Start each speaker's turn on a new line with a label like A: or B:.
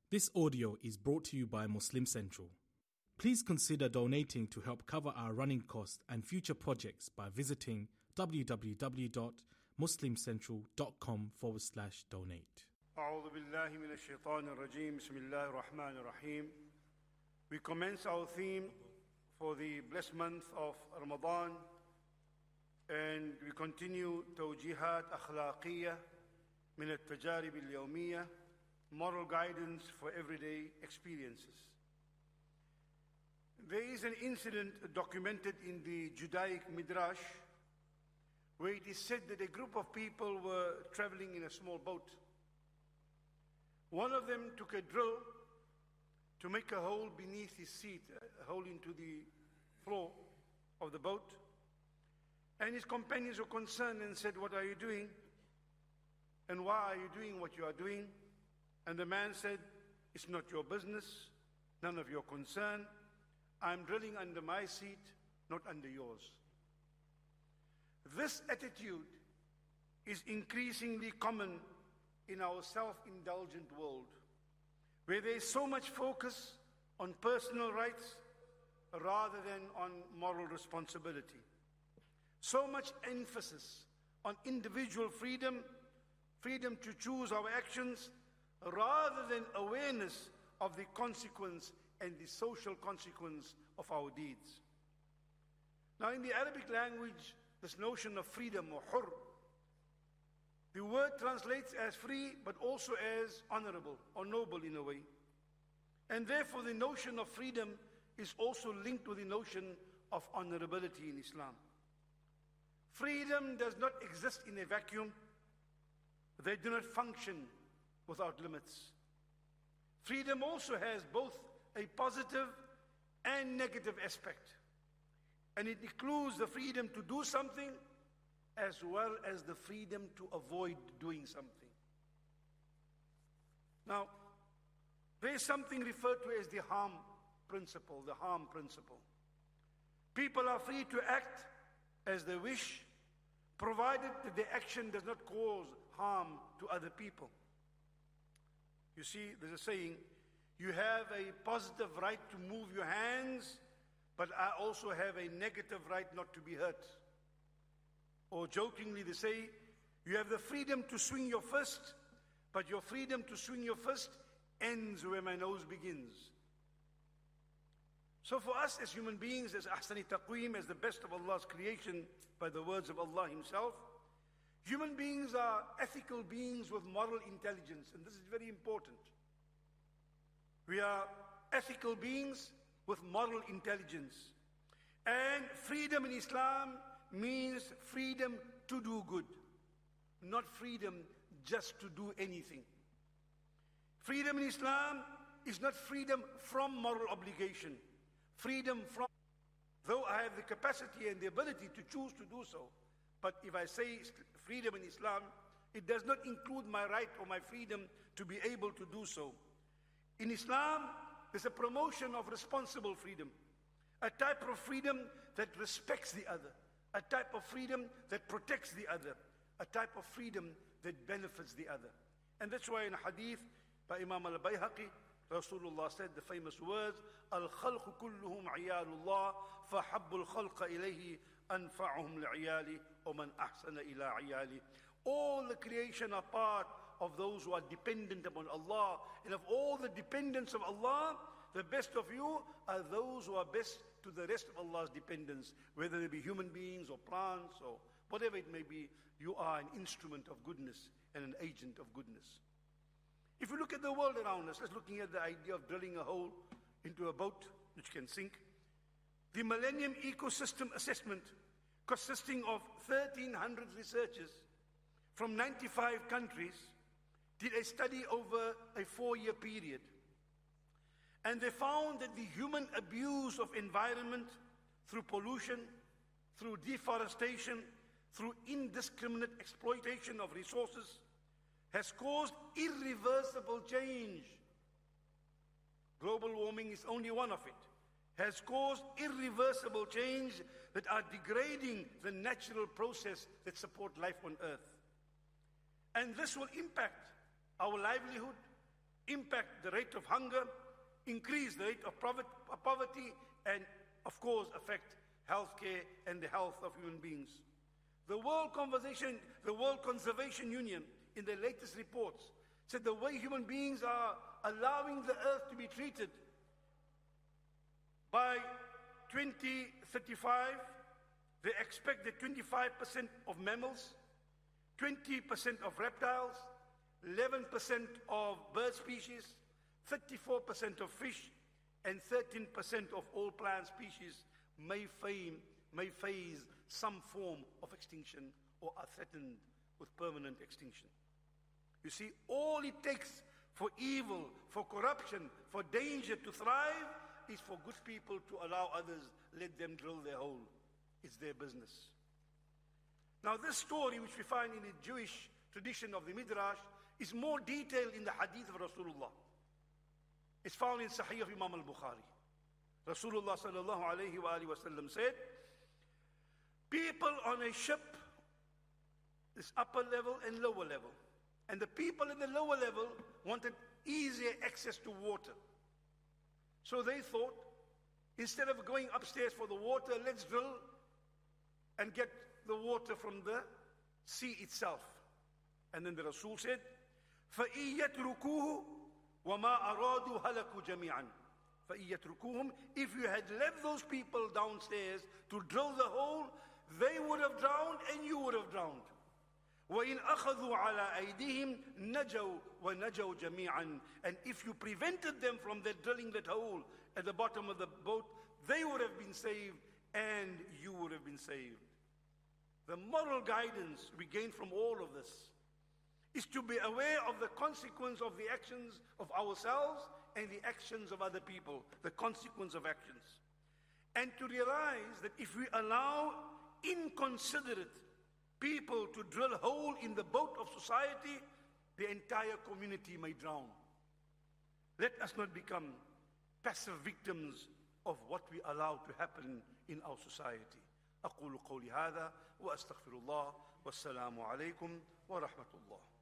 A: This audio is brought to you by Muslim Central. Please consider donating to help cover our running costs and future projects by visiting www.muslimcentral.com/donate.
B: أعوذ بالله من الشيطان الرجيم بسم الله الرحمن الرحيم. We commence our theme for the blessed month of Ramadan, and we continue توجيهات أخلاقية من التجارب اليومية, moral guidance for everyday experiences. There is an incident documented in the Judaic Midrash where it is said that a group of people were traveling in a small boat. One of them took a drill to make a hole beneath his seat, a hole into the floor of the boat. And his companions were concerned and said, "What are you doing? And why are you doing what you are doing?" And the man said, "It's not your business, none of your concern. I'm drilling under my seat, not under yours." This attitude is increasingly common in our self-indulgent world, where there is so much focus on personal rights rather than on moral responsibility. So much emphasis on individual freedom to choose our actions, rather than awareness of the consequence and the social consequence of our deeds. Now, in the Arabic language, this notion of freedom, or hur, the word translates as free, but also as honorable or noble in a way. And therefore, the notion of freedom is also linked with the notion of honorability in Islam. Freedom does not exist in a vacuum. They do not function without limits. Freedom also has both a positive and negative aspect, and it includes the freedom to do something as well as the freedom to avoid doing something. Now, there is something referred to as the harm principle, People are free to act as they wish, provided that their action does not cause harm to other people. You see, there's a saying, you have a positive right to move your hands, but I also have a negative right not to be hurt. Or jokingly they say, you have the freedom to swing your fist, but your freedom to swing your fist ends where my nose begins. So for us as human beings, as Ahsani Taqweem, as the best of Allah's creation, by the words of Allah Himself, human beings are ethical beings with moral intelligence, and this is very important. We are ethical beings with moral intelligence. And freedom in Islam means freedom to do good, not freedom just to do anything. Freedom in Islam is not freedom from moral obligation. Freedom from, though I have the capacity and the ability to choose to do so, but if I say freedom in Islam, it does not include my right or my freedom to be able to do so. In Islam, there's a promotion of responsible freedom, a type of freedom that respects the other, a type of freedom that protects the other, a type of freedom that benefits the other. And that's why in a hadith by Imam al-Bayhaqi, Rasulullah said the famous words, "Al-khalqu kulluhum iyalullah, fahabbu al-khalqa ilayhi anfa'uhum li'iyali, wa man ahsana ila iyali." All the creation are part of those who are dependent upon Allah, and of all the dependents of Allah, the best of you are those who are best to the rest of Allah's dependents, whether they be human beings or plants or whatever it may be. You are an instrument of goodness and an agent of goodness. If you look at the world around us, let's looking at the idea of drilling a hole into a boat which can sink. The Millennium Ecosystem Assessment, consisting of 1,300 researchers from 95 countries, did a study over a 4-year period. And they found that the human abuse of environment through pollution, through deforestation, through indiscriminate exploitation of resources, has caused irreversible change. Global warming is only one of it. Has caused irreversible change that are degrading the natural process that support life on earth. And this will impact our livelihood, impact the rate of hunger, increase the rate of poverty, and of course affect healthcare and the health of human beings. The World Conservation Union, in their latest reports, said the way human beings are allowing the earth to be treated, by 2035, they expect that 25% of mammals, 20% of reptiles, 11% of bird species, 34% of fish, and 13% of all plant species may face some form of extinction or are threatened with permanent extinction. You see, all it takes for evil, for corruption, for danger to thrive is for good people to allow others, let them drill their hole. It's their business. Now this story, which we find in the Jewish tradition of the Midrash, is more detailed in the hadith of Rasulullah. It's found in Sahih of Imam al-Bukhari. Rasulullah sallallahu alayhi wa sallam said, people on a ship, this upper level and lower level, and the people in the lower level wanted easier access to water. So they thought, instead of going upstairs for the water, let's drill and get the water from the sea itself. And then the Rasul said, فَإِن يَتْرُكُوهُ وَمَا أَرَادُوا هَلَكُوا جَمِيعًا. فَإِن يَتْرُكُوهُمْ. If you had left those people downstairs to drill the hole, they would have drowned and you would have drowned. وَإِنْ أَخَذُوا عَلَىٰ أَيْدِيهِمْ نَجَوْا وَنَجَوْا جَمِيعًا. And if you prevented them from drilling that hole at the bottom of the boat, they would have been saved and you would have been saved. The moral guidance we gain from all of this is to be aware of the consequence of the actions of ourselves and the actions of other people, the consequence of actions. And to realize that if we allow inconsiderate people to drill a hole in the boat of society, the entire community may drown. Let us not become passive victims of what we allow to happen in our society. أقول قولي هذا وأستغفر الله والسلام عليكم ورحمة الله.